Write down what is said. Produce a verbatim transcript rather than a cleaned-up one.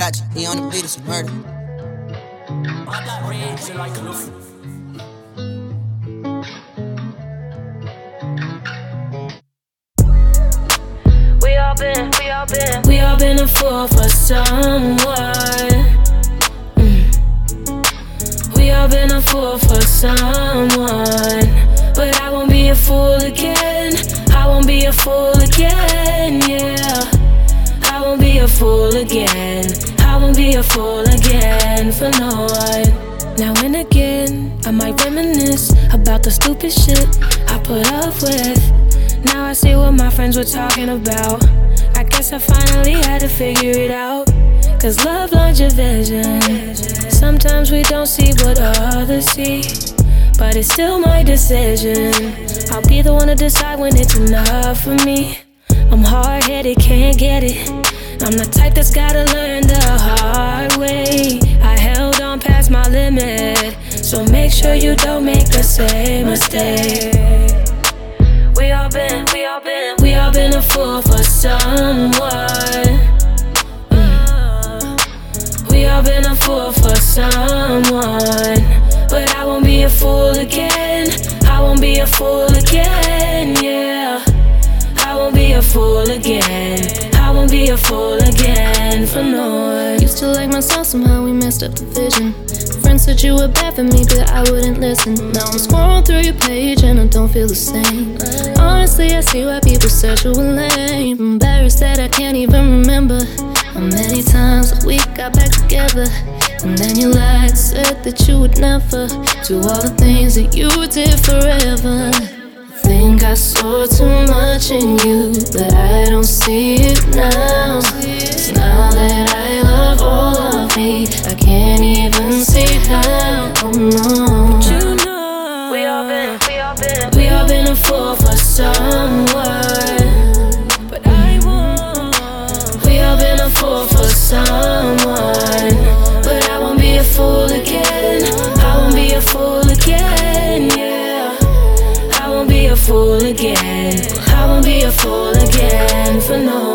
Kachi, he on the beat, it's murder. I got rage like Luffy. We all been, we all been, we all been a fool for someone. Mm. We all been a fool for someone, but I won't be a fool again. I won't be a fool again, yeah. I won't be a fool again. I won't be a fool again for no one. Now and again, I might reminisce about the stupid shit I put up with. Now I see what my friends were talking about. I guess I finally had to figure it out. Cause love blinds your vision. Sometimes we don't see what others see, but it's still my decision. I'll be the one to decide when it's enough for me. I'm hard-headed, can't get it. I'm the type that's gotta learn the hard way. I held on past my limit, so make sure you don't make the same mistake. We all been, we all been, we all been a fool for someone. Mm. We all been a fool for someone, but I won't be a fool again. I won't be a fool again, yeah. I won't be a fool again. I won't be a fool again for no one. Used to like myself, somehow we messed up the vision. Friends said you were bad for me, but I wouldn't listen. Now I'm scrolling through your page and I don't feel the same. Honestly, I see why people said you were lame. Embarrassed that I can't even remember how many times we got back together. And then you lied, said that you would never do all the things that you did forever. I think I saw too much in you, but I don't see it now. 'Cause now that I love all of me, I can't even see how. Oh no. But you know, we all been, we all been, we all been a fool for someone. But I won't. We all been a fool for someone, but I won't be a fool again. I won't be a fool again, yeah. I won't be a fool again. I won't be a fool again for no